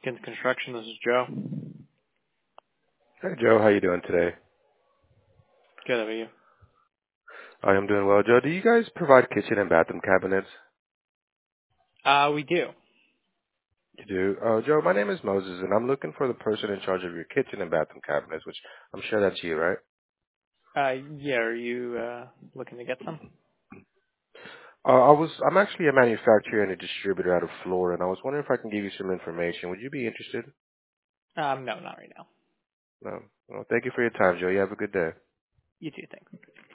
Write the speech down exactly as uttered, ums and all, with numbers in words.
Kins Construction, this is Joe. Hey Joe, how you doing today? Good, how are you? I am doing well. Joe, do you guys provide kitchen and bathroom cabinets? Uh, we do. You do. Uh, Joe, my name is Moses, and I'm looking for the person in charge of your kitchen and bathroom cabinets, which I'm sure that's you, right? Uh, yeah, are you, uh, looking to get some? Uh, I was. I'm actually a manufacturer and a distributor out of Florida, and I was wondering if I can give you some information. Would you be interested? Um, no, not right now. No. Well, thank you for your time, Joe. You have a good day. You too, thanks.